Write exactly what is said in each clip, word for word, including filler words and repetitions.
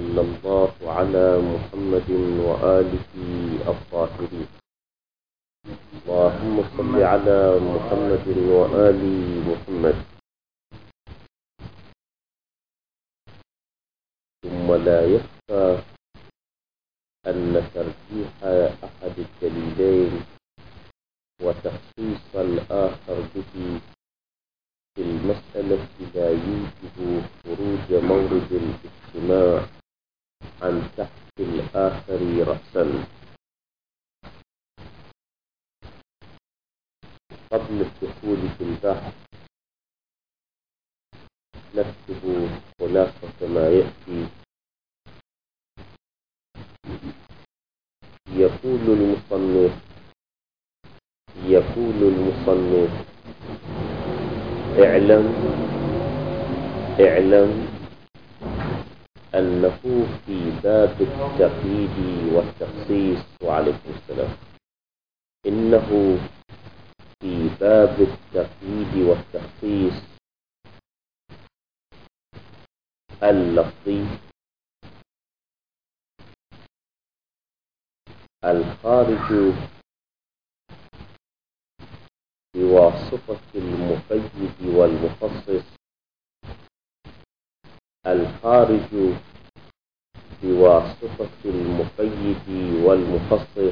وصلى الله على محمد وآله الطاهرين. اللهم صل على محمد وآل محمد. ثم لا يخفى أن ترجيح أحد الدليلين وتخصيص الآخر به في المسألة لا يوجب خروج مورد الاجتماع عن تحت الآخر رأسا. قبل الدخول في البحث نكتب خلاصة ما يأتي. يقول المصنف يقول المصنف اعلم اعلم أنه في باب التقييد والتخصيص وعليكم السلام إنه في باب التقييد والتخصيص اللفظي الخارج بواسطة المقيد والمخصص الخارج بواسطة المقيد والمخصص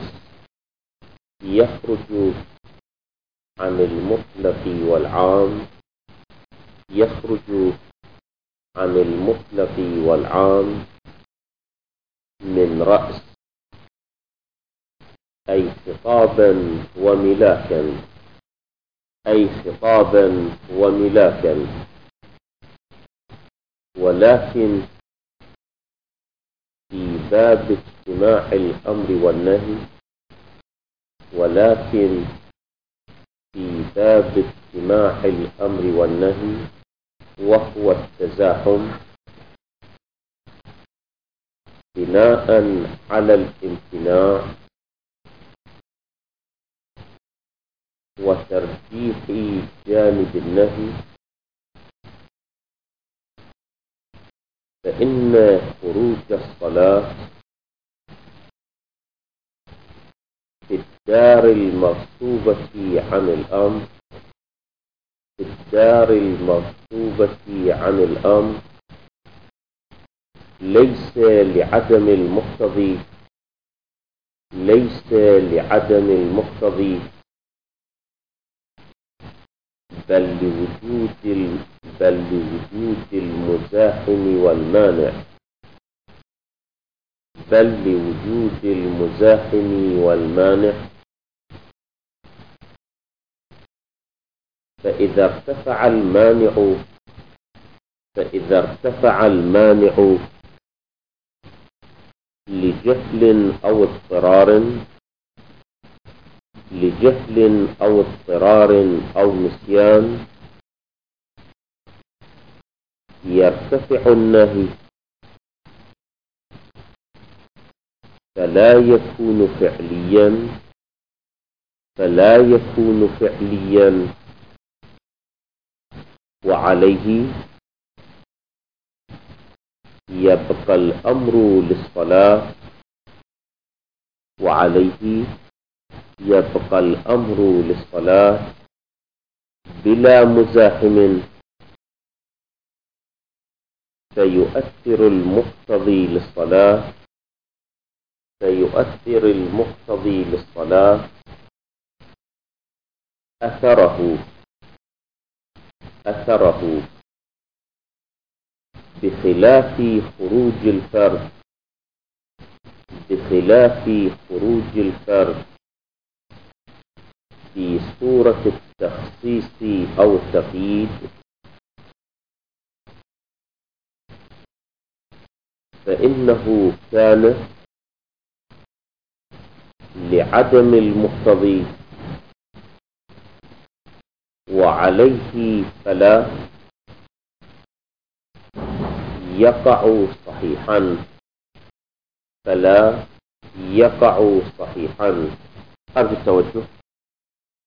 يخرج عن المطلق والعام يخرج عن المطلق والعام من رأس أي خطابا وملاكا أي خطابا وملاكا ولكن في باب اجتماع الأمر والنهي ولكن في باب اجتماع الأمر والنهي وهو التزاحم بناء على الامتناع وترجيح جانب النهي، فإن خروج الصلاة في الدار المغصوبة عن الأمر في الدار المغصوبة عن الأمر ليس لعدم المقتضي ليس لعدم المقتضي بل لوجود بل لوجود المزاحم والمانع بل لوجود المزاحم والمانع فإذا ارتفع المانع فإذا ارتفع المانع لجهل أو اضطرار لجهل أو اضطرار أو نسيان يرتفع النهي فلا يكون فعليا فلا يكون فعليا وعليه يبقى الأمر للصلاة وعليه يبقى الأمر للصلاة بلا مزاحم فيؤثر المقتضي للصلاة فيؤثر المقتضي للصلاة أثره أثره بخلاف خروج الفرد بخلاف خروج الفرد في صورة التخصيص أو التقييد فإنه كان لعدم المقتضي وعليه فلا يقع صحيحا فلا يقع صحيحا. أرجو التوجه.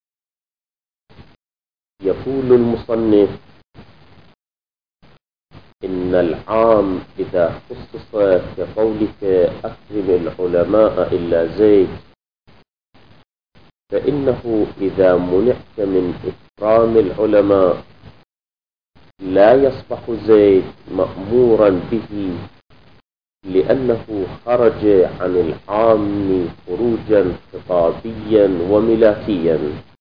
يقول المصنف إن العام إذا خصص كقولك أكرم العلماء إلا زيد، فإنه إذا منعت من إكرام العلماء لا يصبح زيد مأمورا به، لأنه خرج عن العام خروجا خطابيا وملاكيا.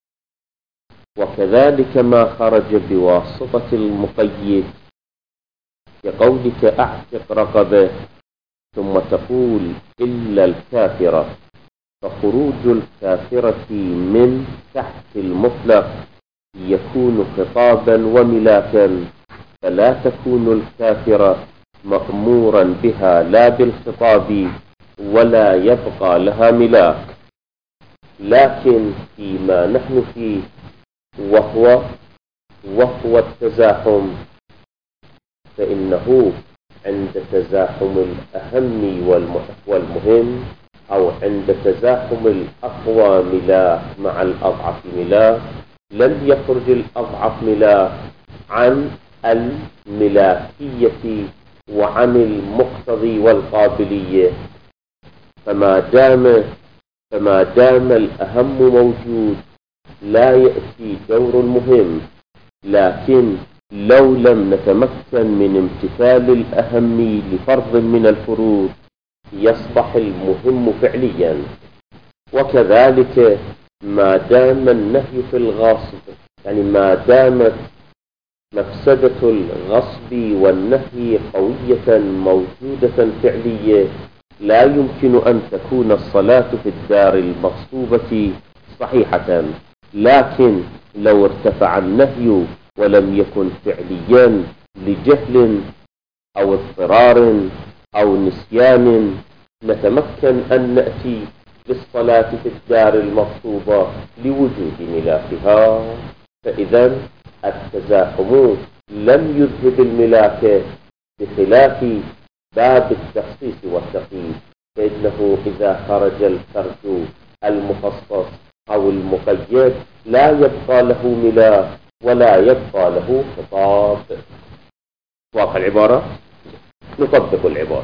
وكذلك ما خرج بواسطة المقيد كقولك أعتق رقبة ثم تقول إلا الكافرة، فخروج الكافرة من تحت المطلق يكون خطابا وملاكا، فلا تكون الكافرة مأمورا بها لا بالخطاب ولا يبقى لها ملاك. لكن فيما نحن فيه وهو وهو التزاحم، فإنه عند تزاحم الأهم والمهم، أو عند تزاحم الأقوى ملاك مع الأضعف ملاك، لن يخرج الأضعف ملاك عن الملاكية وعن المقتضي والقابلية. فما دام فما دام الأهم موجود لا يأتي دور المهم. لكن لو لم نتمكن من امتثال الأهم لفرض من الفروض يصبح المهم فعليا. وكذلك ما دام النهي في الغصب، يعني ما دامت مفسدة الغصب والنهي قوية موجودة فعلية، لا يمكن أن تكون الصلاة في الدار المغصوبة صحيحة. لكن لو ارتفع النهي ولم يكن فعليا لجهل أو اضطرار أو نسيان، نتمكن أن نأتي بالصلاة في الدار المغصوبة لوجود ملاكها. فإذا التزاحم لم يذهب الملاك، بخلاف باب التخصيص والتقييد، فإنه إذا خرج الفرد المخصص أو المقيد لا يبقى له ملاك ولا يبقى له خطاب. واقع العبارة؟ نطبق العبارة.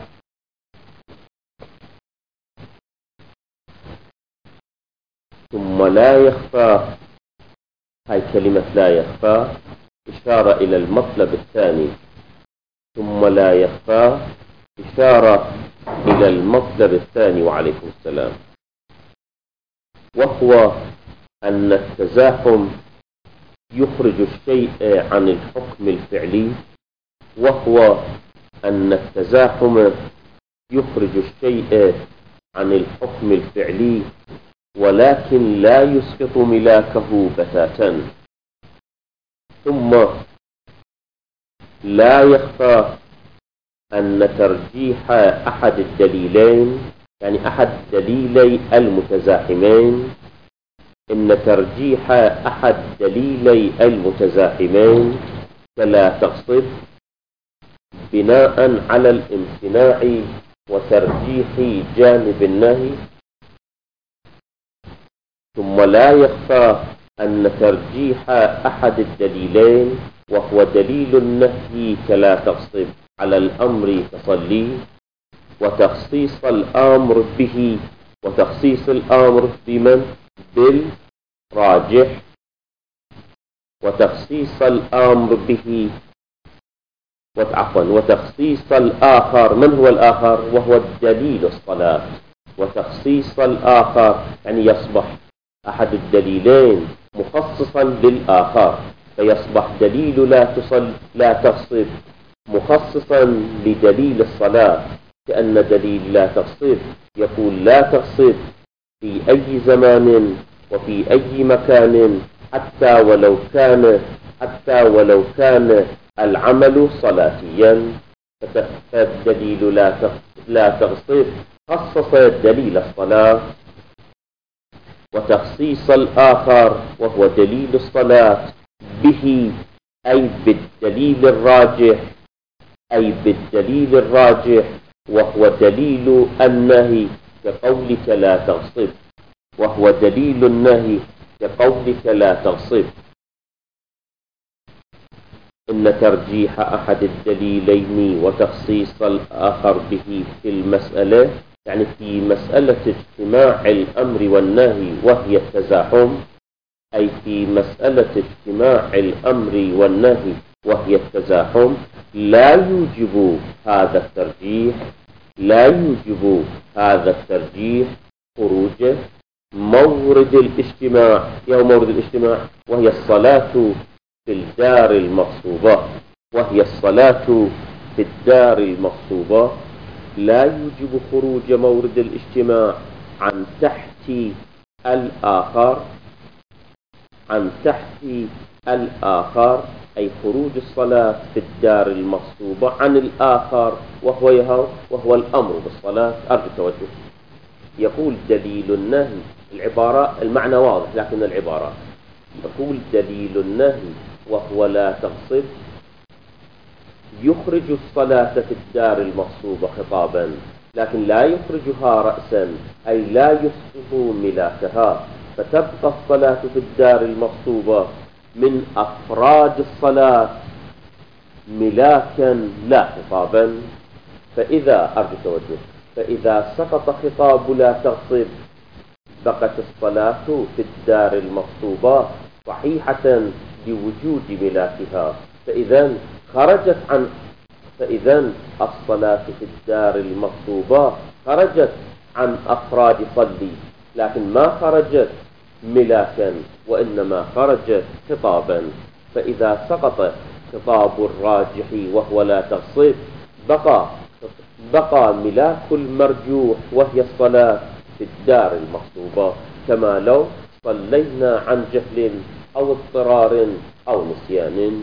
ثم لا يخفى، هاي كلمة لا يخفى إشارة إلى المطلب الثاني. ثم لا يخفى إشارة إلى المطلب الثاني، وعليكم السلام، وهو أن التزاحم يخرج الشيء عن الحكم الفعلي، وهو أن التزاحم يخرج الشيء عن الحكم الفعلي ولكن لا يسقط ملاكه بتاتا. ثم لا يخفى أن ترجيح أحد الدليلين، يعني أحد دليلي المتزاحمين، إن ترجيح أحد دليلي المتزاحمين فلا تقصد بناء على الامتناع وترجيح جانب النهي. ثم لا يخفى أن ترجيح أحد الدليلين وهو دليل النهي كلا تقصد على الأمر تصلي، وتخصيص الأمر به وتخصيص الأمر بمن؟ بالراجح، وتخصيص الأمر به عفوا وتخصيص الآخر. من هو الآخر؟ وهو دليل الصلاة. وتخصيص الآخر يعني يصبح أحد الدليلين مخصصا للآخر، فيصبح دليل لا تصل لا تقصد مخصصا لدليل الصلاة، كأن دليل لا تقصد يقول لا تقصد في أي زمان وفي أي مكان حتى ولو كان حتى ولو كان العمل صلاتيا. فالدليل لا تقصد خصص دليل الصلاة، وتخصيص الآخر وهو دليل الصلاة به أي بالدليل الراجح أي بالدليل الراجح وهو دليل النهي كقولك لا تغصب وهو دليل النهي كقولك لا تغصب. إن ترجيح أحد الدليلين وتخصيص الآخر به في المسألة، يعني في مسألة اجتماع الأمر والنهي وهي التزاحم، أي في مسألة اجتماع الأمر والنهي وهي التزاحم، لا يوجب هذا الترجيح لا يوجب هذا الترجيح خروج مورد الاجتماع. يا مورد الاجتماع وهي الصلاة في الدار المغصوبة وهي الصلاة في الدار المغصوبة لا يوجب خروج مورد الاجتماع عن تحت الآخر عن تحت الآخر، أي خروج الصلاة في الدار المغصوبة عن الآخر وهو يهو وهو الأمر بالصلاة. أرجو التوجه. يقول دليل النهي، العبارة المعنى واضح لكن العبارة، يقول دليل النهي وهو لا تغصب يخرج الصلاة في الدار المغصوبة خطابا، لكن لا يخرجها رأسا، أي لا يفسه ملاكها، فتبقى الصلاة في الدار المغصوبة من أفراد الصلاة ملاكا لا خطابا. فإذا أرجو التوجه فإذا سقط خطاب لا تغصب بقت الصلاة في الدار المغصوبة صحيحة لوجود ملاكها، فإذا خرجت عن فإذا الصلاة في الدار المغصوبة خرجت عن أفراد صلي، لكن ما خرجت ملاكا وإنما خرجت خطابا. فإذا سقط خطاب الراجح وهو لا تغصب بقى بقى ملاك المرجوح وهي الصلاة في الدار المغصوبة، كما لو صلينا عن جهل أو اضطرار أو نسيان.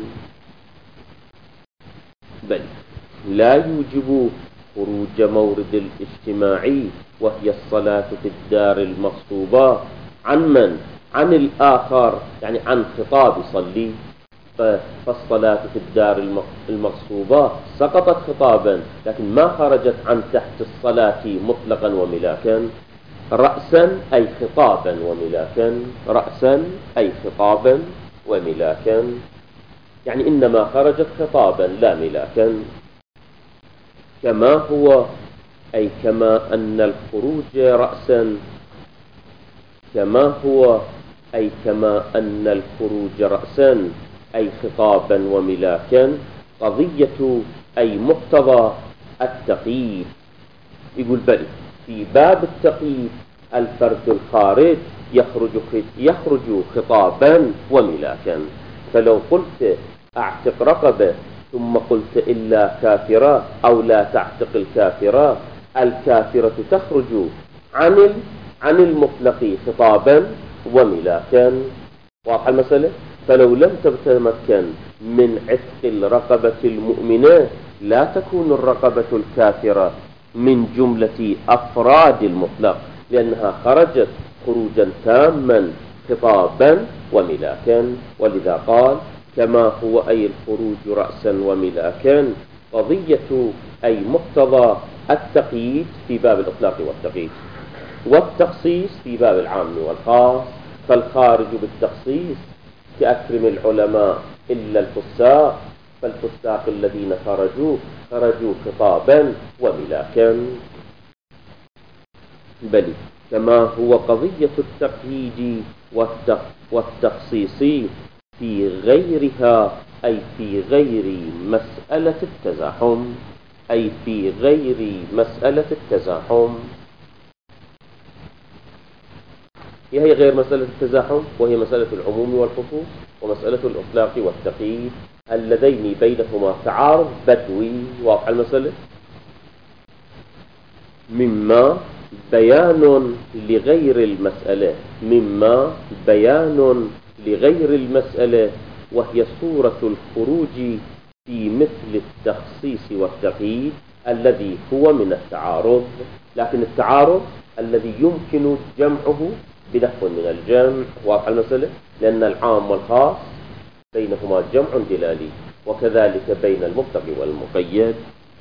بل لا يوجب خروج مورد الاجتماع وهي الصلاة في الدار المغصوبة عن من؟ عن الآخر، يعني عن خطاب صلي. فالصلاة في الدار المغصوبة سقطت خطابا لكن ما خرجت عن تحت الصلاة مطلقا وملاكا، رأسا أي خطابا وملاكا رأسا أي خطابا وملاكا، يعني إنما خرجت خطابا لا ملاكا. كما هو أي كما أن الخروج رأسا كما هو أي كما أن الخروج رأسا أي خطابا وملاكا قضية أي مقتضى التقييد. يقول بل في باب التقييد الفرد الخارج يخرج يخرج خطابا وملاكا. فلو قلت أعتق رقبة ثم قلت إلا كافرة أو لا تعتق الكافرة، الكافرة تخرج عن عن المطلق خطابا وملاكا. واضح المسألة؟ فلو لم تتمكن من عتق الرقبة المؤمنة لا تكون الرقبة الكافرة من جملة أفراد المطلق، لأنها خرجت خروجا تاما خطابا وملاكا. ولذا قال كما هو أي الخروج رأسا وملاكا قضية أي مقتضى التقييد في باب الإطلاق والتقييد، والتخصيص في باب العام والخاص. فالخارج بالتخصيص كأكرم العلماء إلا الفساق، فالفساق الذين خرجوا خرجوا خطابا وملاكا. بل كما هو قضية التقييد والتخصيص في غيرها، أي في غير مسألة التزاحم أي في غير مسألة التزاحم هي غير مسألة التزاحم، وهي مسألة العموم والخصوص ومسألة الإطلاق والتقييد اللذين بينهما تعارض بدوي. واضح المسألة؟ مما بيان لغير المسألة مما بيان لغير المسألة وهي صورة الخروج في مثل التخصيص والتقييد الذي هو من التعارض، لكن التعارض الذي يمكن جمعه بنحو من الجمع. واضح المسألة؟ لأن العام والخاص بينهما جمع دلالي، وكذلك بين المطلق والمقيد.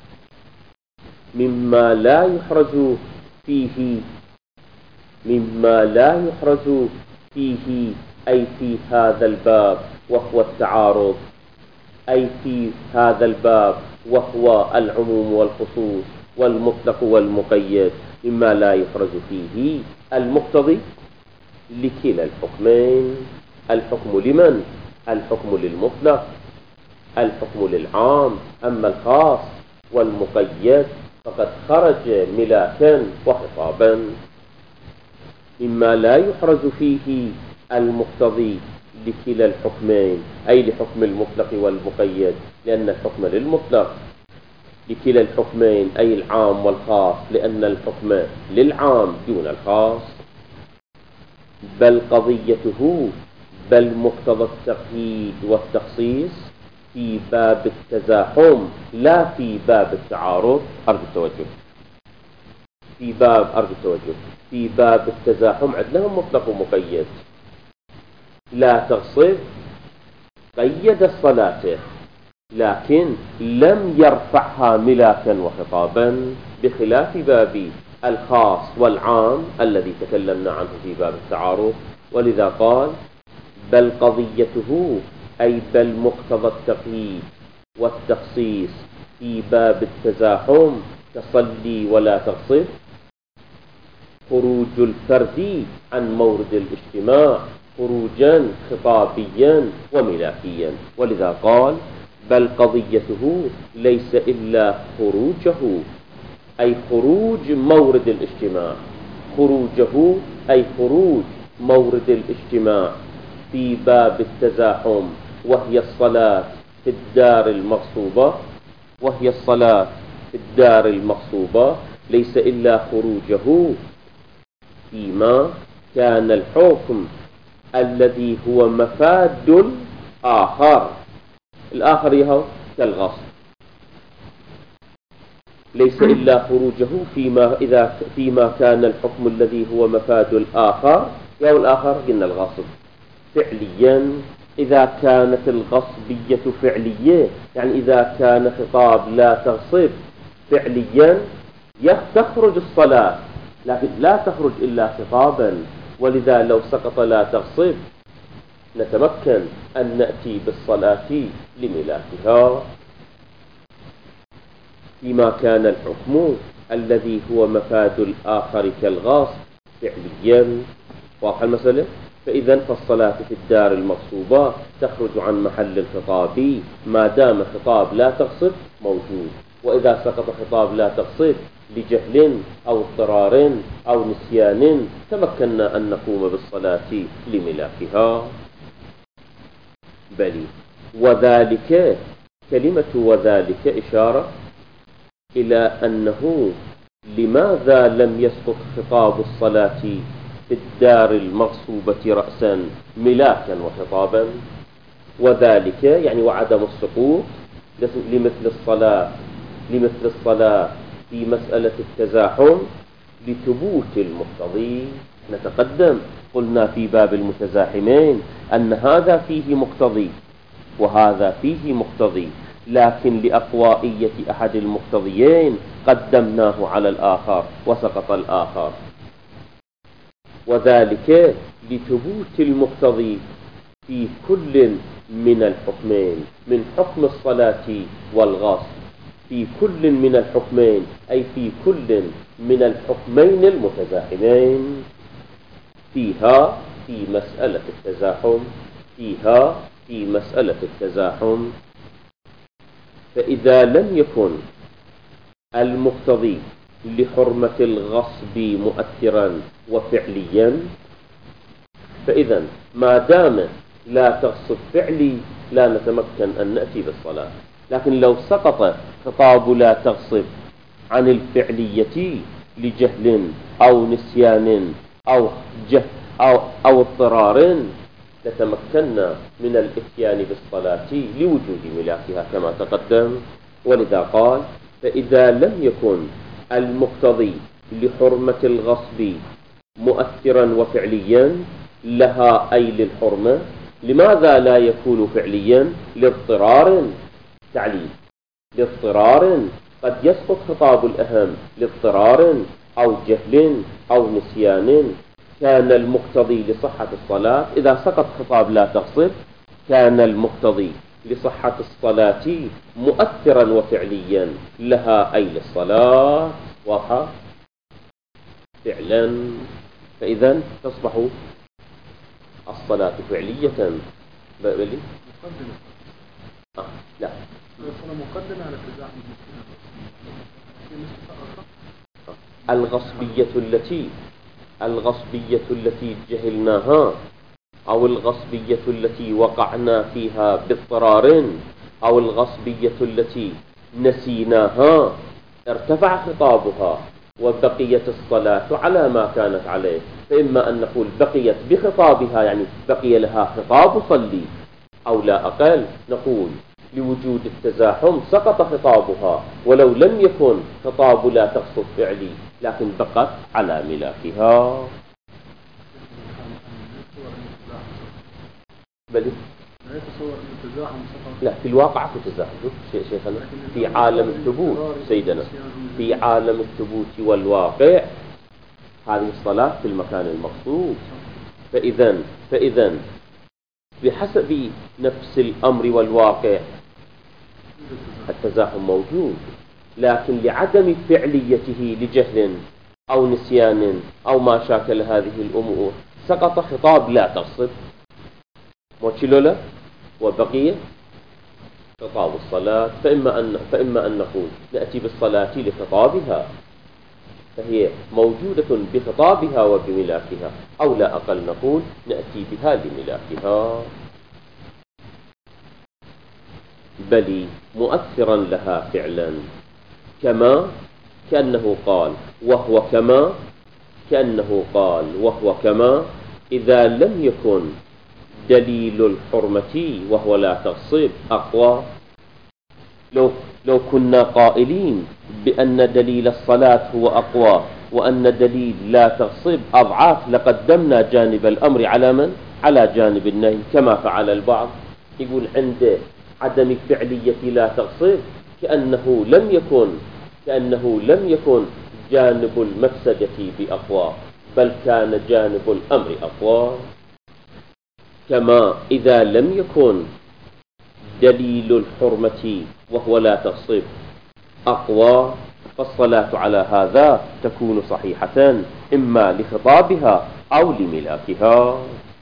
مما لا يحرز فيه مما لا يحرز فيه أي في هذا الباب وهو التعارض أي في هذا الباب، وهو العموم والخصوص والمطلق والمقيد، مما لا يفرز فيه المقتضي لكلا الحكمين. الحكم لمن؟ الحكم للمطلق، الحكم للعام. أما الخاص والمقيد فقد خرج ملاكا وخطابا، مما لا يحرز فيه المقتضي لكلا الحكمين، أي لحكم المطلق والمقيد، لأن الحكم للمطلق، لكلا الحكمين أي العام والخاص، لأن الحكم للعام دون الخاص. بل قضيته، بل مقتضى التقييد والتخصيص في باب التزاحم لا في باب التعارض. أرجو التوجه في باب أرجو التوجه في باب التزاحم عندنا مطلق ومقيد. لا تغصب قيد الصلاة، لكن لم يرفعها ملاكا وخطابا، بخلاف باب الخاص والعام الذي تكلمنا عنه في باب التعارض. ولذا قال بل قضيته، أي بل مقتضى التقييد والتخصيص في باب التزاحم تصلي ولا تغصب، خروج الفرد عن مورد الاجتماع خروجا خطابيا وملاكيا. ولذا قال بل قضيته ليس إلا خروجه، أي خروج مورد الاجتماع، خروجه أي خروج مورد الاجتماع في باب التزاحم، وهي الصلاة في الدار المغصوبة، وهي الصلاة في الدار المغصوبة ليس إلا خروجه فيما كان الحكم الذي هو مفاد الآخر. الآخر يهو كالغصب، ليس إلا خروجه فيما إذا فيما كان الحكم الذي هو مفاد الآخر، يهو الآخر قلنا الغصب فعليا. إذا كانت الغصبية فعلية، يعني إذا كان خطاب لا تغصب فعليا، تخرج الصلاة، لكن لا تخرج إلا خطابا. ولذا لو سقط لا تغصب نتمكن أن نأتي بالصلاة لملاكها، فيما كان الحكم الذي هو مفاد الآخر كالغاصب فعليا. واضح المسألة؟ فإذا فالصلاة في الدار المغصوبة تخرج عن محل الخطاب ما دام خطاب لا تغصب موجود. وإذا سقط خطاب لا تغصب لجهل أو اضطرار أو نسيان تمكنا أن نقوم بالصلاة لملاكها. بل وذلك، كلمة وذلك إشارة إلى أنه لماذا لم يسقط خطاب الصلاة في الدار المغصوبة رأسا ملاكا وخطابا؟ وذلك يعني وعدم السقوط لمثل الصلاة لمثل الصلاة في مسألة التزاحم لثبوت المقتضي. نتقدم قلنا في باب المتزاحمين أن هذا فيه مقتضي وهذا فيه مقتضي، لكن لأقوائية أحد المقتضيين قدمناه على الآخر وسقط الآخر. وذلك لثبوت المقتضي في كل من الحكمين، من حكم الصلاة والغصب، في كل من الحكمين أي في كل من الحكمين المتزاحمين، فيها في مسألة التزاحم فيها في مسألة التزاحم. فإذا لم يكن المقتضي لحرمة الغصب مؤثرا وفعليا، فإذا ما دام لا تغصب فعلي لا نتمكن أن نأتي بالصلاة. لكن لو سقط خطاب لا تغصب عن الفعلية لجهل أو نسيان أو جهل أو, أو اضطرار لتمكنا من الاتيان بالصلاة لوجود ملاكها كما تقدم. ولذا قال فإذا لم يكن المقتضي لحرمة الغصب مؤثرا وفعليا لها أي للحرمة، لماذا لا يكون فعليا؟ لاضطرار تعليل لاضطرار قد يسقط خطاب الأهم لاضطرار أو جهل أو نسيان. كان المقتضي لصحة الصلاة إذا سقط خطاب لا تغصب، كان المقتضي لصحة الصلاة مؤثرا وفعليا لها أي للصلاة واضحة فعلا، فإذا تصبح الصلاة فعلية بلي آه. لا مقدمة على الغصبية التي الغصبية التي جهلناها أو الغصبية التي وقعنا فيها باضطرار أو الغصبية التي نسيناها ارتفع خطابها وبقيت الصلاة على ما كانت عليه. فإما أن نقول بقيت بخطابها يعني بقي لها خطاب صلي، أو لا أقل نقول لوجود التزاحم سقط خطابها ولو لم يكن خطاب لا تقصد فعلي لكن بقت على ملاكها. بل لا يتصور أن التزاحم سقط. لا في الواقع في تزاحم شيخنا في عالم الثبوت سيدنا في عالم الثبوت والواقع هذه الصلاة في المكان المقصود. فإذا فإذا بحسب نفس الأمر والواقع التزاحم موجود، لكن لعدم فعليته لجهل أو نسيان أو ما شاكل هذه الأمور سقط خطاب لا تصب موشلولة وبقي خطاب الصلاة. فإما أن, فإما أن نقول نأتي بالصلاة لخطابها فهي موجودة بخطابها وبملاكها، أو لا أقل نقول نأتي بها لملاكها بل مؤثرا لها فعلا كما كأنه قال وهو كما كأنه قال وهو كما إذا لم يكن دليل الحرمة وهو لا تغصب أقوى. لو, لو كنا قائلين بأن دليل الصلاة هو أقوى وأن دليل لا تغصب أضعاف لقدمنا جانب الأمر على من؟ على جانب النهي كما فعل البعض. يقول عند عدم فعلية لا تغصب كأنه لم يكن كأنه لم يكن جانب المفسدة بأقوى بل كان جانب الأمر أقوى. كما إذا لم يكن دليل الحرمة وهو لا تغصب أقوى فالصلاة على هذا تكون صحيحة إما لخطابها أو لملاكها.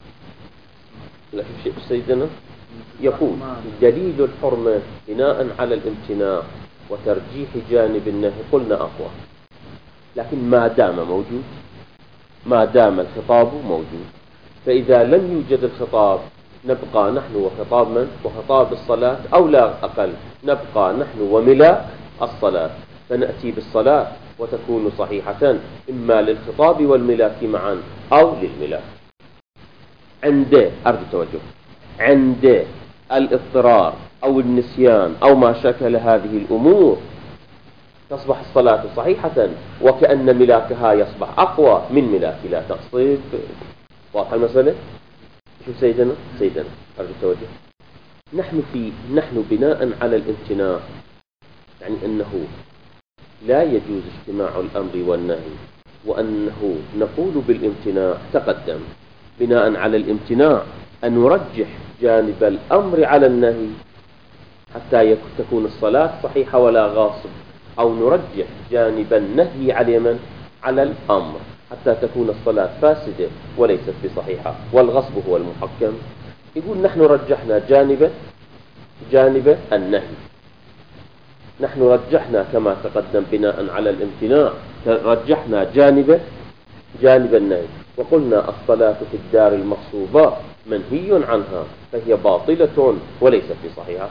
لا شيء سيدنا يقول دليل الحرمة بناء على الامتناع وترجيح جانب النهي قلنا أقوى، لكن ما دام موجود ما دام الخطاب موجود. فإذا لم يوجد الخطاب نبقى نحن وخطاب من؟ وخطاب الصلاة، أو لا أقل نبقى نحن وملاك الصلاة، فنأتي بالصلاة وتكون صحيحة إما للخطاب والملاك معا أو للملاك. عند أرجو توجه عند الاضطرار أو النسيان أو ما شكل هذه الأمور تصبح الصلاة صحيحة وكأن ملاكها يصبح أقوى من ملاك لا تغصب. واضح المسألة؟ شو سيدنا؟ سيدنا أرجو التوجه. نحن في نحن بناء على الامتناع يعني أنه لا يجوز اجتماع الأمر والنهي، وأنه نقول بالامتناع تقدم بناء على الامتناع أن نرجح جانب الأمر على النهي حتى تكون الصلاة صحيحة ولا غاصب، أو نرجح جانب النهي على من؟ على الأمر حتى تكون الصلاة فاسدة وليست بصحيحة والغصب هو المحكم. يقول نحن رجحنا جانب جانب النهي، نحن رجحنا كما تقدم بناء على الامتناع رجحنا جانب جانب النهي وقلنا الصلاة في الدار المغصوبة منهي عنها فهي باطلة وليست بصحيحة.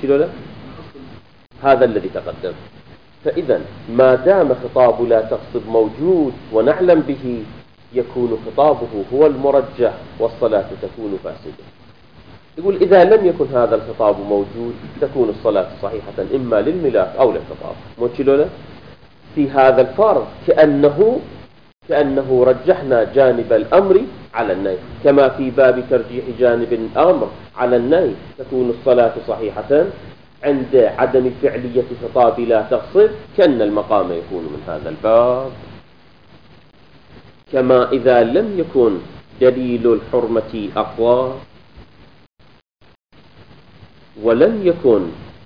هذا الذي تقدم. فإذا ما دام خطاب لا تغصب موجود ونعلم به يكون خطابه هو المرجح والصلاة تكون فاسدة. يقول إذا لم يكن هذا الخطاب موجود تكون الصلاة صحيحة إما للملاك أو للخطاب. موشلولا في هذا الفرض كأنه كأنه رجحنا جانب الأمر على النهي، كما في باب ترجيح جانب الأمر على النهي تكون الصلاة صحيحة عند عدم فعلية خطاب لا تغصب كأن المقام يكون من هذا الباب. كما إذا لم يكن دليل الحرمة أقوى ولم يكن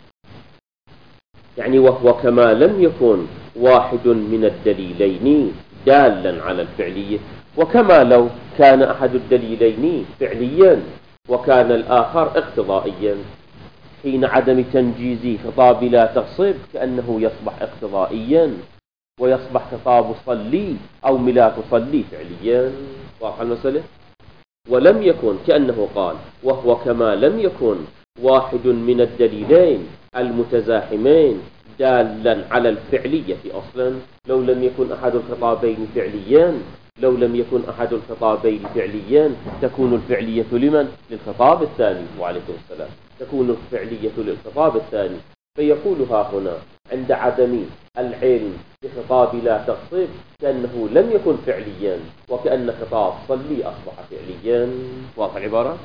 يعني وهو كما لم يكن واحد من الدليلين دالا على الفعلية، وكما لو كان أحد الدليلين فعليا وكان الآخر اقتضائيا. حين عدم تنجيز خطاب لا تغصب كأنه يصبح اقتضائيا ويصبح خطاب صلي أو ملاك صلي فعليا. واضح المسألة؟ ولم يكن كأنه قال وهو كما لم يكن واحد من الدليلين المتزاحمين دالا على الفعلية أصلا. لو لم يكن أحد الخطابين فعليا لو لم يكن أحد الخطابين فعليا تكون الفعلية لمن؟ للخطاب الثاني. وعليكم السلام. تكون الفعلية للخطاب الثاني. فيقولها هنا عند عدم العلم بخطاب لا تغصب كأنه لم يكن فعليا وكأن خطاب صلي أصبح فعليا. واضح العبارة؟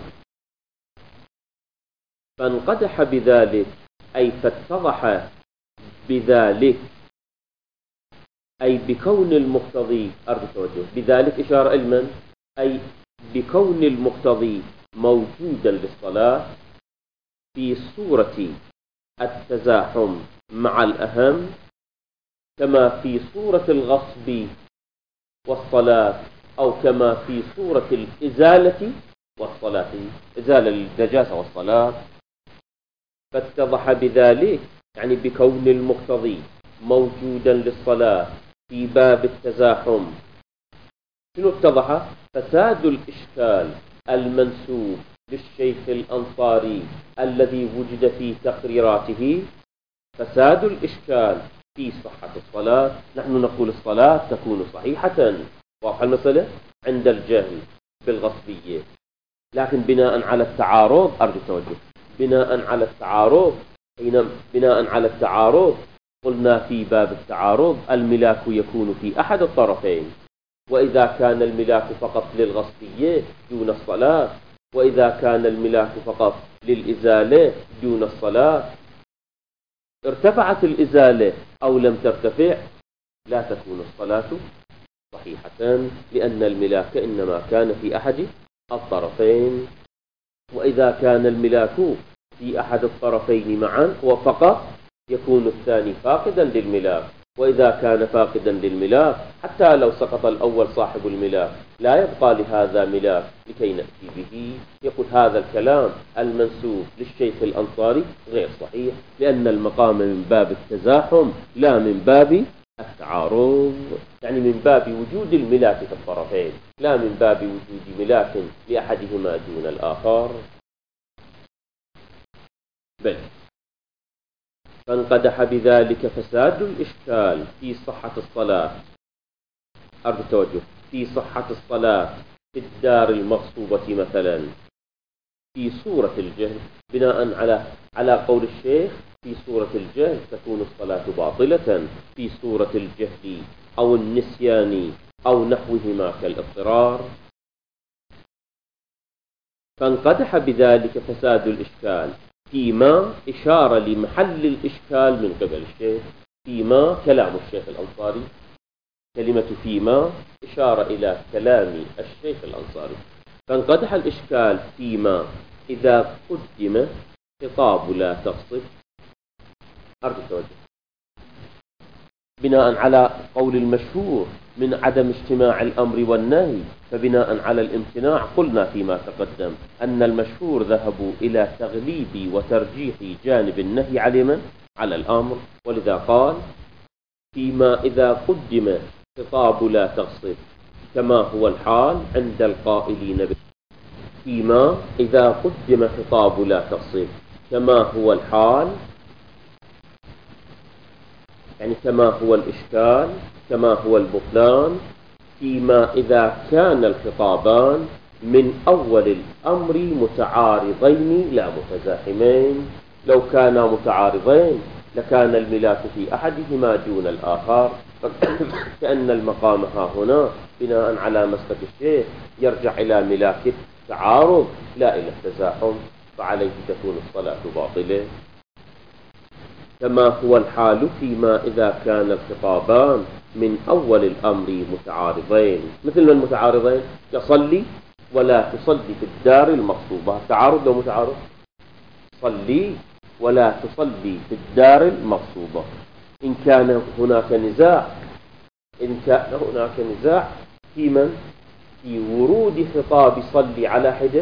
فانقدح بذلك أي فاتضح بذلك أي بكون المقتضي أرجو توجه بذلك إشارة علما أي بكون المقتضي موجودا للصلاة في صورة التزاحم مع الأهم كما في صورة الغصب والصلاة أو كما في صورة الإزالة والصلاة إزالة النجاسة والصلاة. فاتضح بذلك يعني بكون المقتضي موجودا للصلاة في باب التزاحم. شنو اتضح؟ فساد الإشكال المنسوب للشيخ الأنصاري الذي وجد في تقريراته. فساد الإشكال في صحة الصلاة. نحن نقول الصلاة تكون صحيحة واضح المسألة عند الجهل بالغصبية، لكن بناء على التعارض أرجو توجه بناء على التعارض حين بناء على التعارض قلنا في باب التعارض الملاك يكون في أحد الطرفين، وإذا كان الملاك فقط للغصبية دون الصلاة وإذا كان الملاك فقط للإزالة دون الصلاة ارتفعت الإزالة أو لم ترتفع لا تكون الصلاة صحيحة، لأن الملاك إنما كان في أحد الطرفين. وإذا كان الملاك في أحد الطرفين معا وفقط يكون الثاني فاقدا للملاك، وإذا كان فاقدا للملاك حتى لو سقط الأول صاحب الملاك لا يبقى لهذا ملاك لكي نأتي به. يقول هذا الكلام المنسوب للشيخ الأنصاري غير صحيح، لأن المقام من باب التزاحم لا من باب التعارض، يعني من باب وجود الملاك في الطرفين لا من باب وجود ملاك لأحدهما دون الآخر. بل فانقدح بذلك فساد الإشكال في صحة الصلاة أرجو التوجه في صحة الصلاة في الدار المغصوبة مثلا في صورة الجهل، بناء على على قول الشيخ في صورة الجهل تكون الصلاة باطلة في صورة الجهل أو النسيان أو نحوهما كالاضطرار. فانقدح بذلك فساد الإشكال فيما إشارة لمحل الإشكال من قبل الشيخ. فيما كلام الشيخ الأنصاري، كلمة فيما إشارة إلى كلام الشيخ الأنصاري. فانقدح الإشكال فيما إذا قدم خطاب لا تغصب أرجو التوجه بناء على قول المشهور من عدم اجتماع الأمر والنهي، فبناء على الامتناع قلنا فيما تقدم أن المشهور ذهبوا إلى تغليب وترجيح جانب النهي على من؟ على الأمر، ولذا قال فيما إذا قدم خطاب لا تغصب كما هو الحال عند القائلين به. فيما إذا قدم خطاب لا تغصب كما هو الحال يعني كما هو الإشكال كما هو البطلان فيما إذا كان الخطابان من أول الأمر متعارضين لا متزاحمين. لو كانا متعارضين لكان الملاك في أحدهما دون الآخر، كأن المقام ها هنا بناء على مسلك الشيخ يرجع إلى ملاك التعارض لا إلى التزاحم، فعليه تكون الصلاة باطلة. كما هو الحال فيما إذا كان الخطابان من أول الأمر متعارضين. مثل من صلي ولا تصلي في الدار المغصوبة. إن كان هناك نزاع إن كان هناك نزاع في من في ورود خطاب صلي على حدة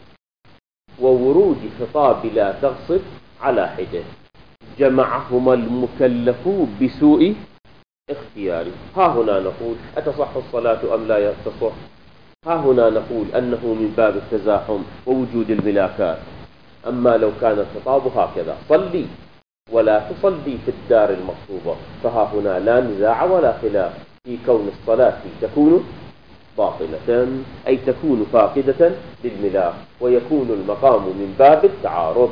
وورود خطاب لا تغصب على حدة، جمعهما المكلف بسوء اختياري. ها هنا نقول أتصح الصلاة أم لا تصح؟ ها هنا نقول أنه من باب التزاحم ووجود الملاكات. أما لو كان الخطاب هكذا صلي ولا تصلي في الدار المغصوبة، فها هنا لا نزاع ولا خلاف في كون الصلاة تكون باطلة، أي تكون فاقدة للملاك، ويكون المقام من باب التعارض.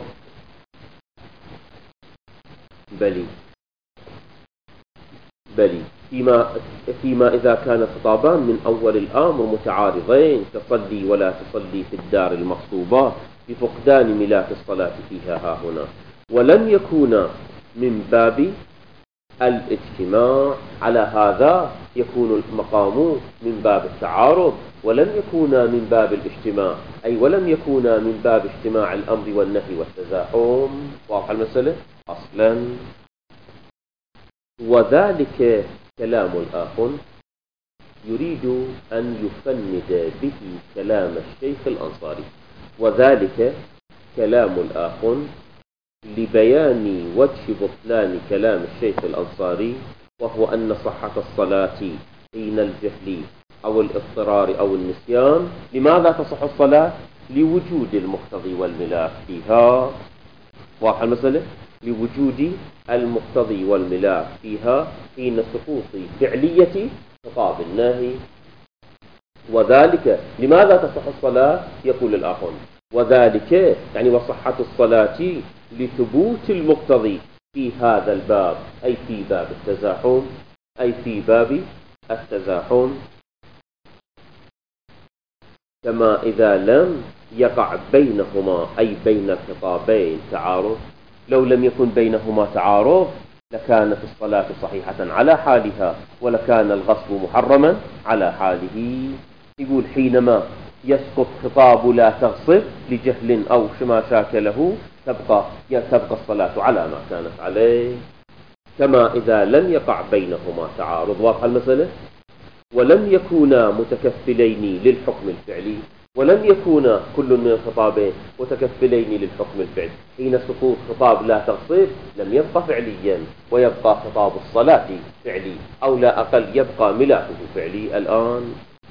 بلي بلي فيما, فيما إذا كان خطابان من أول الأمر متعارضين كصلي ولا تصلي في الدار المغصوبة بفقدان ملاك الصلاة فيها ها هنا، ولم يكون من باب الاجتماع، على هذا يكون المقام من باب التعارض، ولم يكون من باب الاجتماع، أي ولم يكون من باب اجتماع الأمر والنهي والتزاحم. واضح المسألة أصلا. وذلك كلام الآخ يريد أن يفند به كلام الشيخ الأنصاري. وذلك كلام الآخ لبيان وجه بطلان كلام الشيخ الأنصاري، وهو أن صحة الصلاة حين الجهل أو الاضطرار أو النسيان. لماذا تصح الصلاة؟ لوجود المقتضي والملاك فيها. واضح المسألة؟ لوجود المقتضي والملاك فيها حين سقوط فعلية خطاب الناهي. وذلك لماذا تصح الصلاة؟ يقول الآخر وذلك يعني وصحة الصلاة لثبوت المقتضي في هذا الباب، أي في باب التزاحم أي في باب التزاحم كما إذا لم يقع بينهما أي بين الخطابين تعارض. لو لم يكن بينهما تعارض لكانت الصلاة صحيحة على حالها، ولكان الغصب محرما على حاله. يقول حينما يسقط خطاب لا تغصب لجهل أو ما شاكله تبقى تبقى الصلاة على ما كانت عليه، كما إذا لم يقع بينهما تعارض. واضح المسألة؟ ولم يكونا متكفلين للحكم الفعلي، ولم يكونا كل من الخطابين متكفلين للحكم الفعلي. حين سقوط خطاب لا تغصب لم يبقى فعليا، ويبقى خطاب الصلاة فعلي، أو لا أقل يبقى ملاكه فعلي الآن.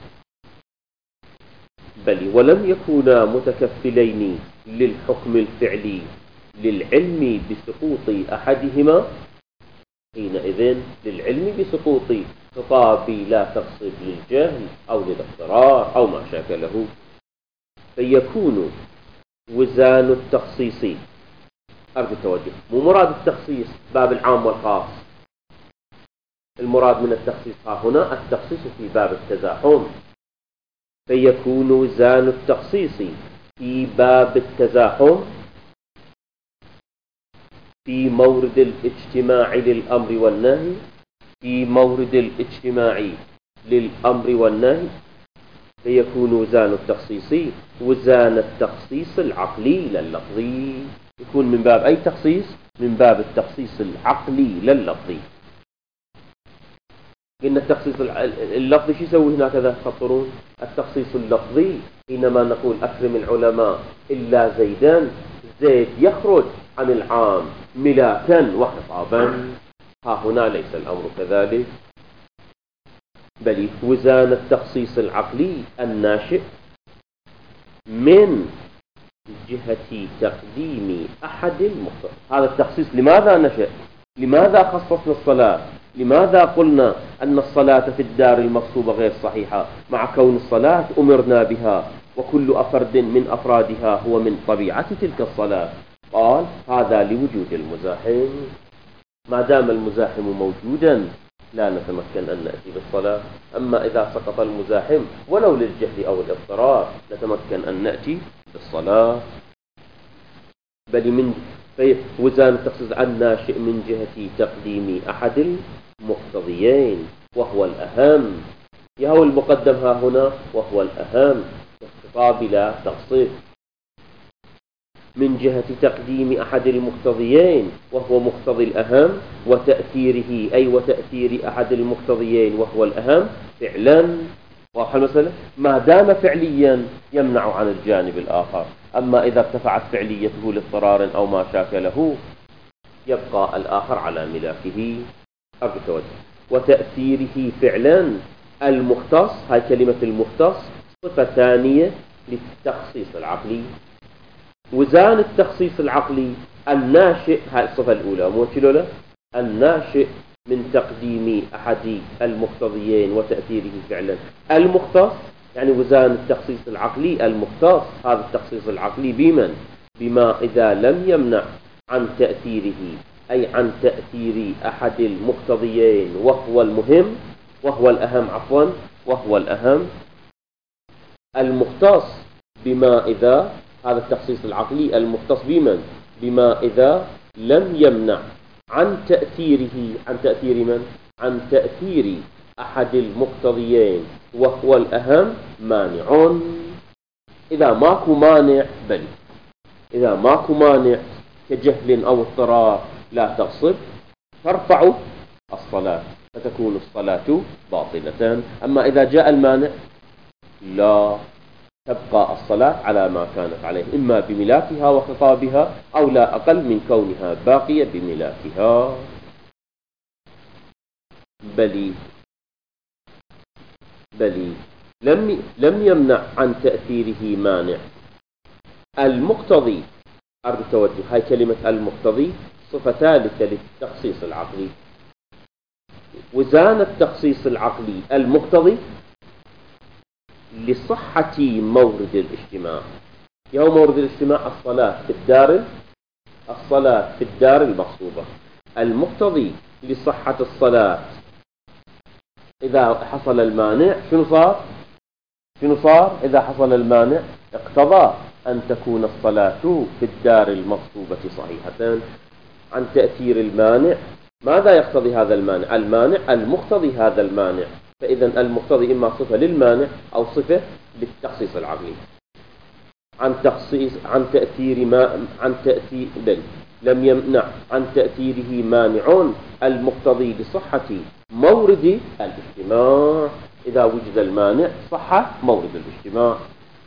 بل ولم يكونا متكفلين للحكم الفعلي للعلم بسقوط أحدهما، حينئذ للعلم بسقوط خطاب لا تغصب للجهل أو للاضطرار أو ما شاكله، فيكون وزان التخصيص. أرجو التوجه، مو مراد التخصيص باب العام والخاص، المراد من التخصيص ها هنا التخصيص في باب التزاحم. فيكون وزان التخصيص في باب التزاحم في مورد الاجتماع للأمر والنهي في مورد الاجتماع للأمر والنهي فيكون وزان التخصيص وزان التخصيص العقلي لا اللفظي. يكون من باب أي تخصيص؟ من باب التخصيص العقلي لا اللفظي. إن التخصيص اللفظي شو يسوي هنا كذا خطرون؟ التخصيص اللفظي حينما نقول أكرم العلماء إلا زيدا، زيد يخرج عن العام ملاكا وخطابا. ها هنا ليس الأمر كذلك، بل وزان التخصيص العقلي الناشئ من جهة تقديم أحد المختص. هذا التخصيص لماذا نشأ؟ لماذا خصصنا الصلاة؟ لماذا قلنا أن الصلاة في الدار المغصوبة غير صحيحة، مع كون الصلاة أمرنا بها وكل أفرد من أفرادها هو من طبيعة تلك الصلاة؟ قال هذا لوجود المزاحم. ما دام المزاحم موجودا لا نتمكن أن نأتي بالصلاة. أما إذا سقط المزاحم ولو للجهل أو الاضطرار نتمكن أن نأتي بالصلاة. بل من وزان التخصيص الناشئ من جهة تقديم أحد المقتضيين وهو الأهم، يهو المقدم ها هنا وهو الأهم، الخطاب لا تغصب. من جهة تقديم أحد المقتضيين وهو مقتضي الأهم وتأثيره أي وتأثير أحد المقتضيين وهو الأهم فعلا. واضح المسألة؟ ما دام فعليا يمنع عن الجانب الآخر، أما إذا ارتفعت فعليته لاضطرار أو ما شاكله يبقى الآخر على ملاكه. أرجو توجه. وتأثيره فعلا المختص، هاي كلمة المختص صفة ثانية للتخصيص العقلي. وزان التخصيص العقلي الناشئ، هاي الصفة الأولى موكله له، الناشئ من تقديم أحد المقتضيين وتأثيره فعلا المختص، يعني وزان التخصيص العقلي المختص. هذا التخصيص العقلي بمن؟ بما إذا لم يمنع عن تأثيره أي عن تأثير أحد المقتضيين وهو المهم وهو الأهم عفوا وهو الأهم المختص بما إذا، هذا التخصيص العقلي المختص بمن؟ بما إذا لم يمنع عن تأثيره، عن تأثير من؟ عن تأثير أحد المقتضيين وهو الأهم مانع. إذا ماكو مانع بل إذا ماكو مانع كجهل أو اضطرار لا تغصب ترفع الصلاة فتكون الصلاة باطلة. أما إذا جاء المانع لا تبقى الصلاة على ما كانت عليه، إما بملاكها وخطابها أو لا أقل من كونها باقية بملاكها. بل بل لم لم يمنع عن تأثيره مانع المقتضي. أرجو التوجه. هاي كلمة المقتضي صفة ثالثة للتخصيص العقلي. وزان التخصيص العقلي المقتضي لصحة مورد الاجتماع. يوم مورد الاجتماع الصلاة في الدار، الصلاة في الدار المغصوبة. المقتضي لصحة الصلاة إذا حصل المانع شنو صار؟ شنو صار؟ إذا حصل المانع اقتضى أن تكون الصلاة في الدار المغصوبة صحيحة عن تأثير المانع. ماذا يقتضي هذا المانع؟ المانع المقتضي هذا المانع. فإذا المقتضي إما صفة للمانع أو صفة للتخصيص العقلي. عن تخصيص عن تأثير ما عن تأثير بل لم يمنع عن تأثيره مانع المقتضي لصحة مورد الاجتماع. إذا وجد المانع صح مورد الاجتماع.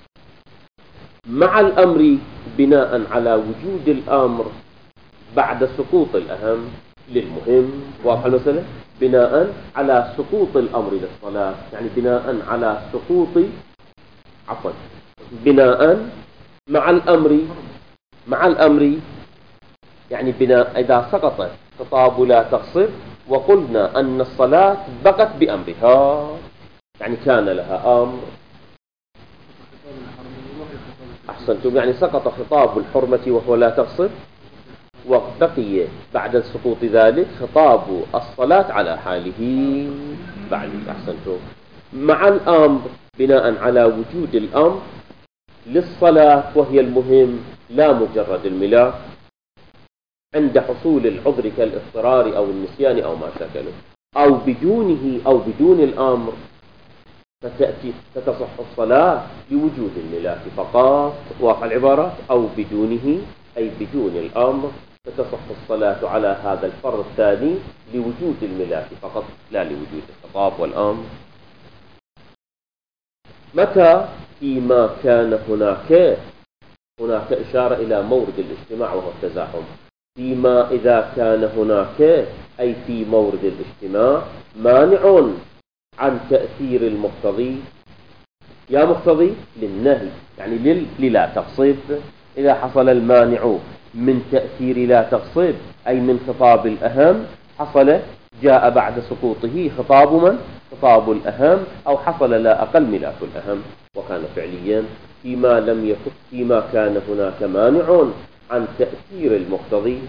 مع الأمر بناء على وجود الأمر بعد سقوط الأهم للمهم. واضح المسألة؟ بناء على سقوط الأمر للصلاة، يعني بناء على سقوط عفوا بناء مع الأمر مع الأمر يعني بناء إذا سقط خطاب لا تغصب وقلنا أن الصلاة بقت بأمرها، يعني كان لها أمر. أحسنتم. يعني سقط خطاب الحرمة وهو لا تغصب وبقي بعد سقوط ذلك خطاب الصلاة على حاله بعد. أحسنتم. مع الأمر بناء على وجود الأمر للصلاة وهي المهم لا مجرد الملاك عند حصول العذر كالاضطرار أو النسيان أو ما شاكله، أو بدونه أو بدون الأمر فتأتي تتصح الصلاة لوجود الملاك فقط. واضح العبارة؟ أو بدونه أي بدون الأمر تتصح الصلاة على هذا الفرض الثاني لوجود الملاك فقط لا لوجود الخطاب والأمر. متى؟ فيما كان هناك هناك إشارة إلى مورد الاجتماع وهو التزاحم. فيما إذا كان هناك أي في مورد الاجتماع مانع عن تأثير المقتضي. يا مقتضي للنهي يعني لل... للا تغصب. إذا حصل المانع من تأثير لا تغصب أي من خطاب الأهم حصل جاء بعد سقوطه خطاب من؟ خطاب الأهم أو حصل لا أقل ملاك الأهم وكان فعليا. فيما لم يكن فيما كان هناك مانع عن تأثير المقتضي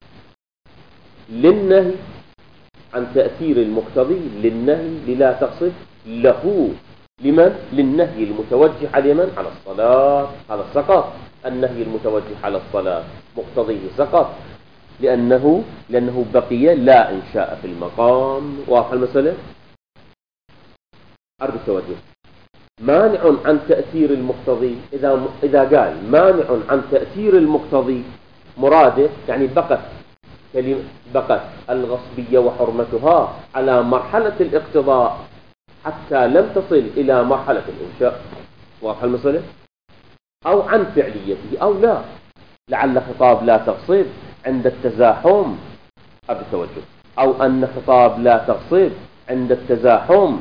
للنهي عن تأثير المقتضي للنهي للا تغصب له لمن؟ للنهي المتوجه على من؟ على الصلاة. هذا سقط. النهي المتوجه على الصلاة مقتضيه سقط لأنه لأنه بقي لا إنشاء في المقام. واضح المسألة؟ أرجو التوجه. مانع عن تأثير المقتضي. إذا إذا قال مانع عن تأثير المقتضي مراده يعني بقت كلمة بقت الغصبية وحرمتها على مرحلة الاقتضاء حتى لم تصل إلى مرحلة الإنشاء. واضح المسألة؟ أو عن فعليته أو لا، لعل خطاب لا تغصب عند التزاحم أبي التوجه، أو أن خطاب لا تغصب عند التزاحم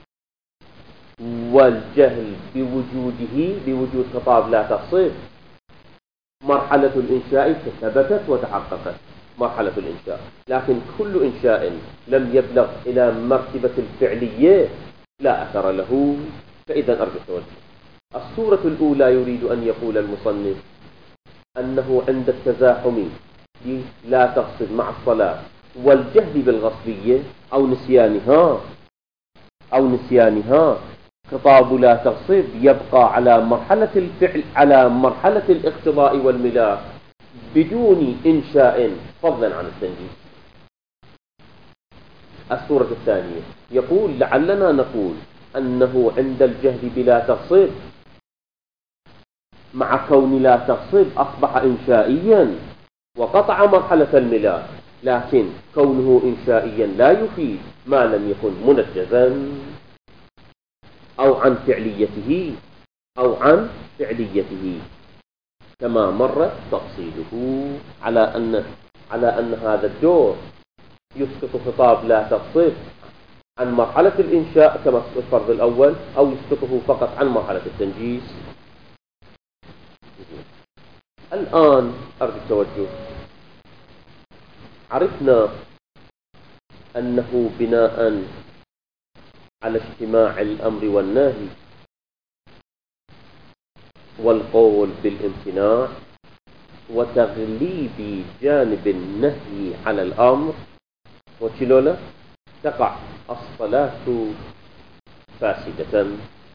والجهل بوجوده بوجود خطاب لا تغصب مرحلة الإنشاء ثبتت وتحققت مرحلة الإنشاء. لكن كل إنشاء لم يبلغ إلى مرتبة الفعلية لا أثر له. فإذا أرجو التوجه. الصورة الأولى يريد أن يقول المصنف أنه عند التزاحم لا تغصب مع الصلاة والجهل بالغصبية أو نسيانها أو نسيانها خطاب لا تغصب يبقى على مرحلة الفعل على مرحلة الاقتضاء والملاك بدون إنشاء فضلا عن التنجيز. الصورة الثانية يقول لعلنا نقول أنه عند الجهل بلا تغصب مع كون لا تغصب أصبح إنشائيا وقطع مرحلة الملاك، لكن كونه إنشائيا لا يفيد ما لم يكن منجزا أو عن فعليته أو عن فعليته كما مر تفصيله على أن على أن هذا الدور يسقط خطاب لا تغصب عن مرحلة الإنشاء كما في الفرض الأول، أو يسقطه فقط عن مرحلة التنجيز. الآن أرجو التوجه. عرفنا أنه بناء على اجتماع الأمر والنهي والقول بالامتناع وتغليب جانب النهي على الأمر وشلولا تقع الصلاة فاسدة.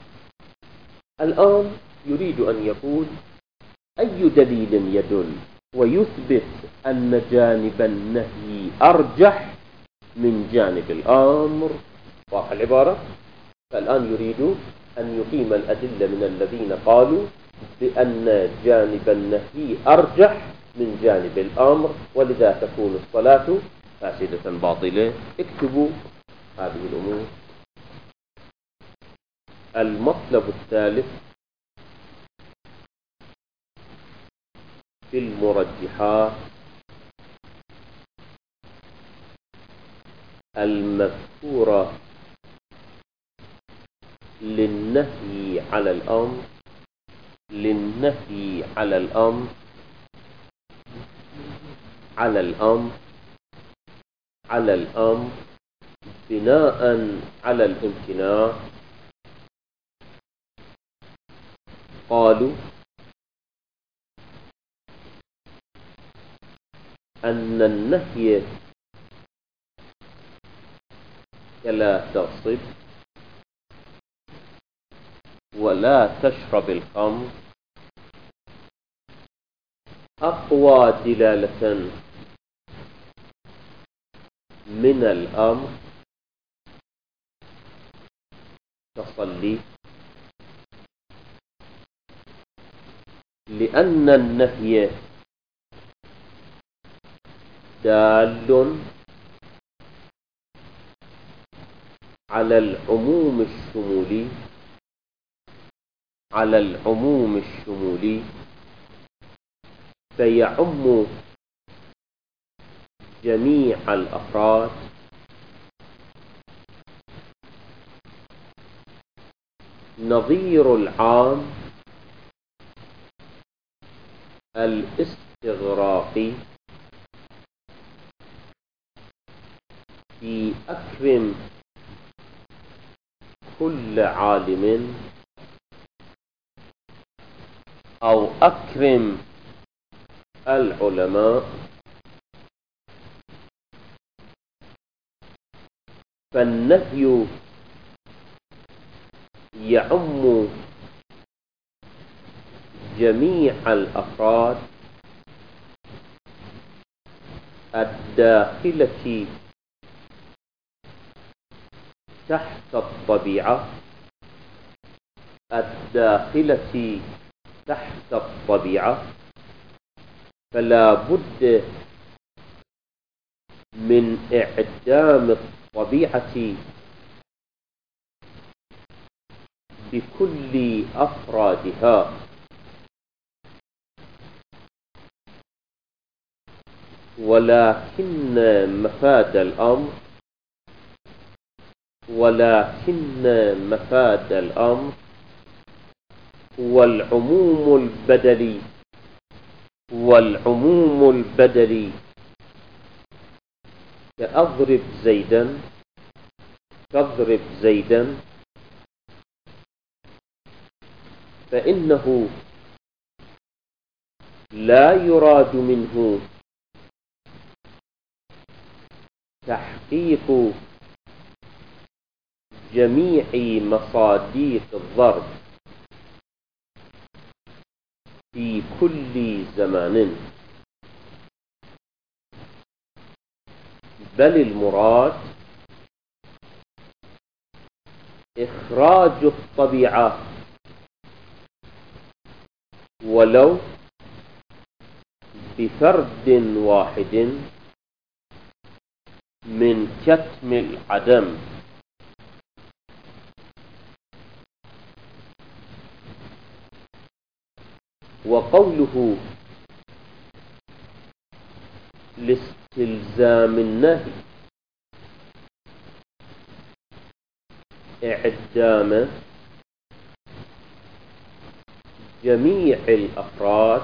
الآن يريد أن يقول أي دليل يدل ويثبت أن جانب النهي أرجح من جانب الأمر. واضح العبارة؟ فالآن يريد أن يقيم الأدلة من الذين قالوا بأن جانب النهي أرجح من جانب الأمر ولذا تكون الصلاة فاسدة باطلة. اكتبوا هذه الأمور. المطلب الثالث في المرجحات المذكورة للنهي على الأمر للنهي على الأمر على الأمر على الأمر بناء على الامتناع. قالوا أن النهي كلا تغصب ولا تشرب الخمر أقوى دلالة من الأمر تصلي، لأن النهي دال على العموم الشمولي على العموم الشمولي فيعم جميع الأفراد نظير العام الاستغراقي في أكرم كل عالم أو أكرم العلماء. فالنهي يعم جميع الأفراد الداخلة تحت الطبيعة الداخلة تحت الطبيعة، فلا بد من إعدام الطبيعة بكل أفرادها، ولكن مفاد الأمر ولكن مفاد الأمر هو العموم البدلي والعموم البدلي كأضرب زيدا كاضرب زيدا، فإنه لا يراد منه تحقيق جميع مصادق الضرب في كل زمان، بل المراد إخراج الطبيعة ولو بفرد واحد من كتم العدم. وقوله لاستلزام النهي إعدام جميع الأفراد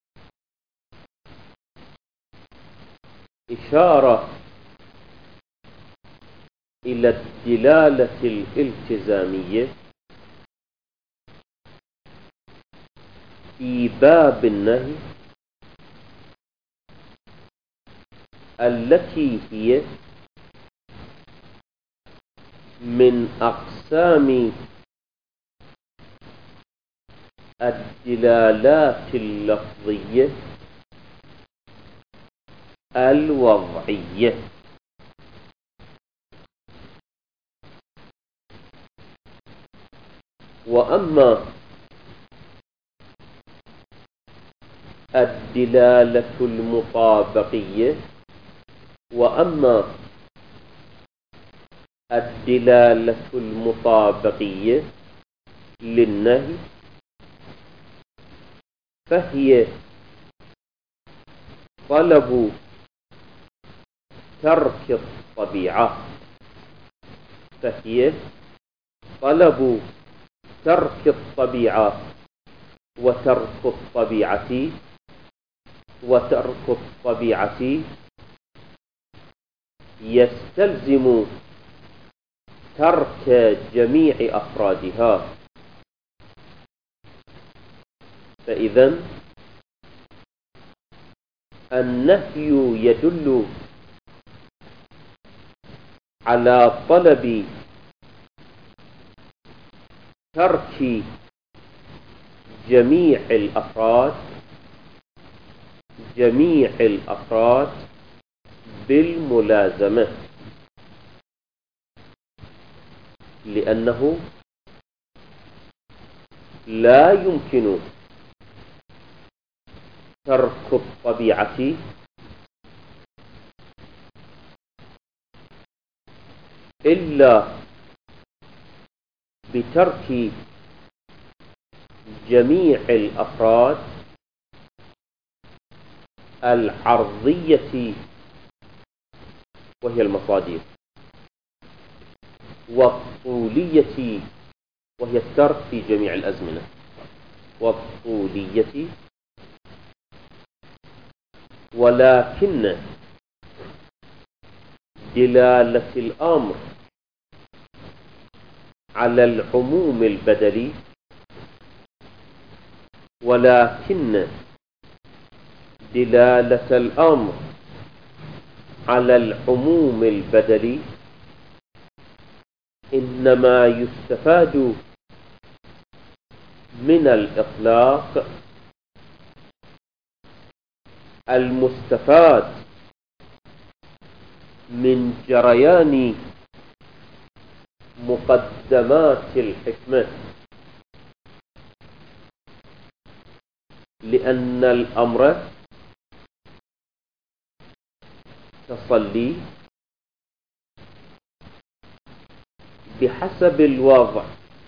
إشارة إلى الدلالة الالتزامية في باب النهي التي هي من أقسام الدلالات اللفظية الوضعية. وأما الدلالة المطابقية وأما الدلالة المطابقية للنهي فهي طلب ترك الطبيعة فهي طلب ترك الطبيعة وترك الطبيعة وترك الطبيعة يستلزم ترك جميع أفرادها. فإذا النهي يدل على طلب ترك جميع الأفراد جميع الأفراد بالملازمة، لأنه لا يمكن ترك الطبيعة إلا بترك جميع الأفراد العرضية وهي المصادر، والطولية وهي الترك في جميع الأزمنة، والطولية، ولكن دلالة الأمر على العموم البدلي ولكن دلالة الأمر على العموم البدلي إنما يستفاد من الإطلاق المستفاد من جريان مقدمات الحكمة لأن الأمر تصلي بحسب الوضع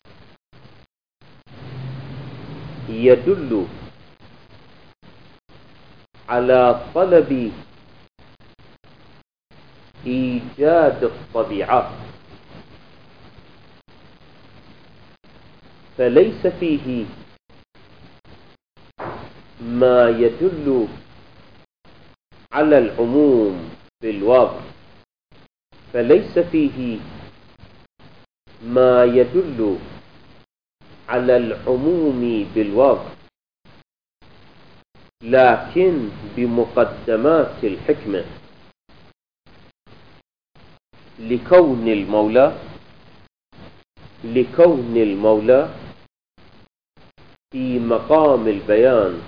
يدل على طلب إيجاد الطبيعة، فليس فيه ما يدل على العموم بالوضع، فليس فيه ما يدل على العموم بالوضع، لكن بمقدمات الحكمة لكون المولى لكون المولى في مقام البيان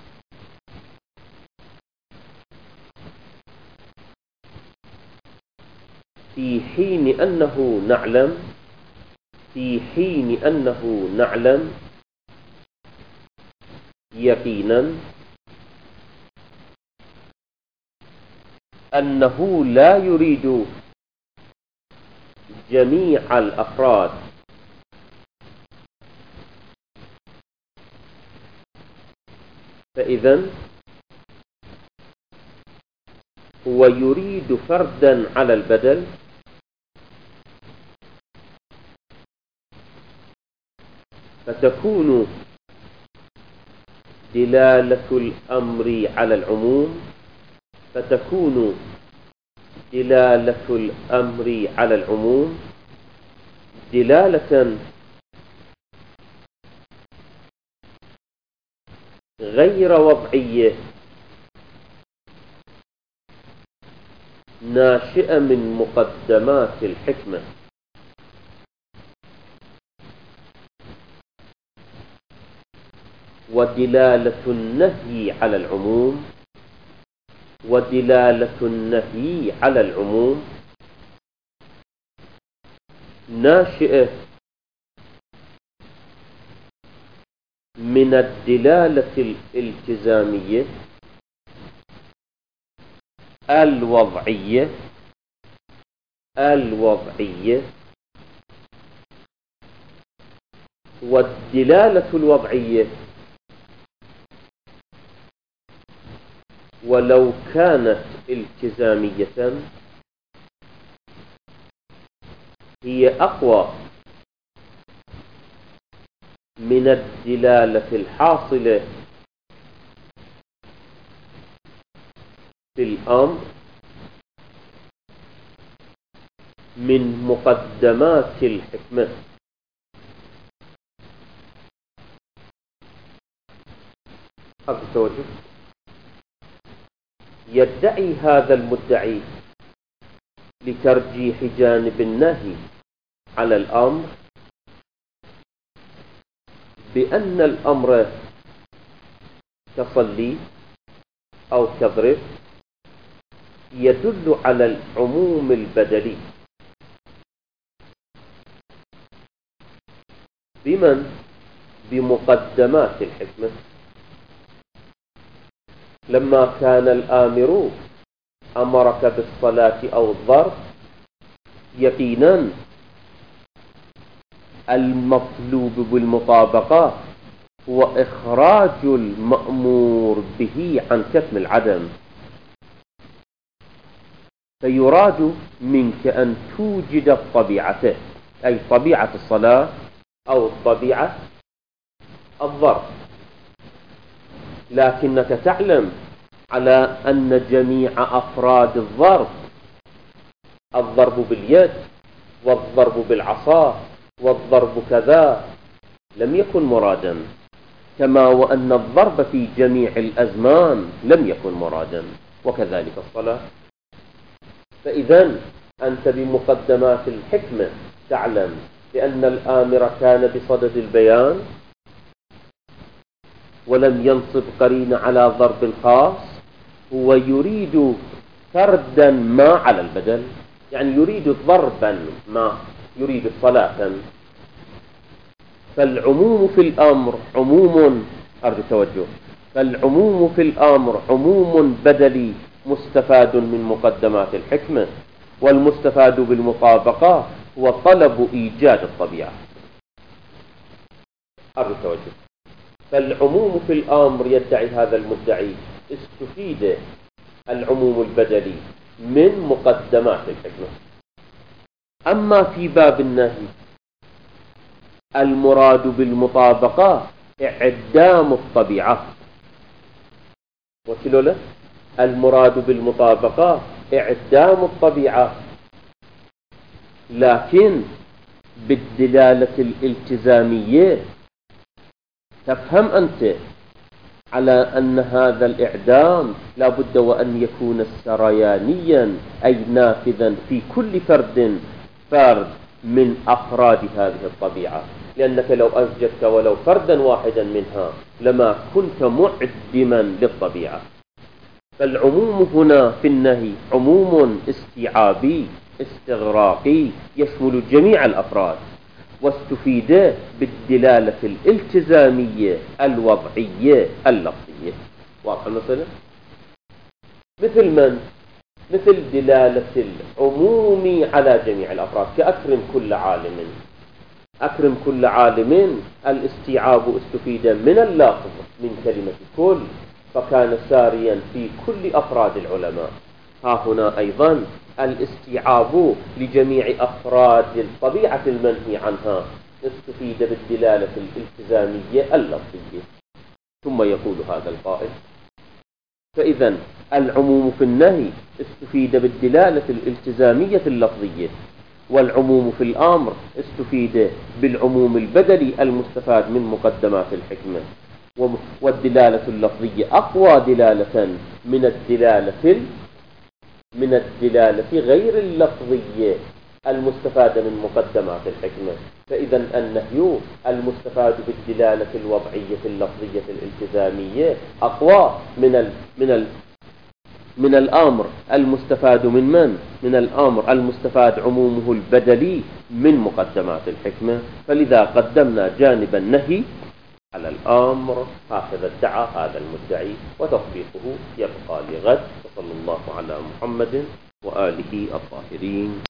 في حين أنه نعلم في حين أنه نعلم يقينا أنه لا يريد جميع الأفراد، فإذن هو يريد فردا على البدل، فتكون دلالة الأمر على العموم فتكون دلالة الأمر على العموم دلالة غير وضعية ناشئة من مقدمات الحكمة، ودلالة النهي على العموم ودلالة النهي على العموم ناشئة من الدلالة الالتزامية الوضعية الوضعية والدلالة الوضعية ولو كانت التزامية هي أقوى من الدلالة الحاصلة في الأمر من مقدمات الحكمة. هذا التوجه يدعي هذا المدعي لترجيح جانب النهي على الأمر بأن الأمر كصلي أو كضرب يدل على العموم البدلي، بمن؟ بمقدمات الحكمة. لما كان الآمر أمرك بالصلاة أو الضرب يقينا المطلوب بالمطابقة هو إخراج المأمور به عن كتم العدم، فيراد منك أن توجد الطبيعة، أي طبيعة الصلاة أو طبيعة الضرب، لكنك تعلم على أن جميع أفراد الضرب، الضرب باليد والضرب بالعصا والضرب كذا، لم يكن مرادا، كما وأن الضرب في جميع الأزمان لم يكن مرادا، وكذلك الصلاة. فإذن أنت بمقدمات الحكمة تعلم بأن الآمر كان بصدد البيان ولم ينصب قرين على ضرب خاص، هو يريد فردا ما على البدل، يعني يريد ضربا ما يريد صلاة. فالعموم في الأمر عموم أرجو توجه فالعموم في الأمر عموم بدلي مستفاد من مقدمات الحكمة، والمستفاد بالمطابقة هو طلب إيجاد الطبيعة. أرجو توجه. فالعموم في الأمر يدعي هذا المدعي استفيد العموم البدلي من مقدمات الحكمة. أما في باب النهي المراد بالمطابقة إعدام الطبيعة. وكيلو له المراد بالمطابقة إعدام الطبيعة، لكن بالدلالة الالتزامية تفهم أنت على أن هذا الإعدام لا بد وأن يكون سريانيا، أي نافذا في كل فرد فرد من أفراد هذه الطبيعة، لأنك لو أوجدت ولو فردا واحدا منها لما كنت معدما للطبيعة. فالعموم هنا في النهي عموم استيعابي استغراقي يشمل جميع الأفراد، واستفيد بالدلالة الالتزامية الوضعية اللفظية. واضح المسألة؟ مثل من؟ مثل دلالة العموم على جميع الأفراد كأكرم كل عالم. أكرم كل عالم الاستيعاب استفيد من اللفظ من كلمة كل، فكان ساريا في كل أفراد العلماء. ها هنا أيضا الاستيعاب لجميع أفراد الطبيعة المنهي عنها استفيد بالدلالة الالتزامية اللفظية. ثم يقول هذا القائل: فإذا العموم في النهي استفيد بالدلالة الالتزامية اللفظية، والعموم في الأمر استفيد بالعموم البدلي المستفاد من مقدمات الحكمة، والدلالة اللفظية أقوى دلالة من الدلالة من الدلالة غير اللفظية المستفادة من مقدمات الحكمة. فإذا النهي المستفاد بالدلالة الوضعية اللفظية الالتزامية أقوى من ال من ال من الأمر المستفاد من من؟ من الأمر المستفاد عمومه البدلي من مقدمات الحكمة. فلذا قدمنا جانب النهي على الأمر، هكذا ادعى هذا المدعي، وتطبيقه يبقى لغد. وصلى الله على محمد وآله الطاهرين.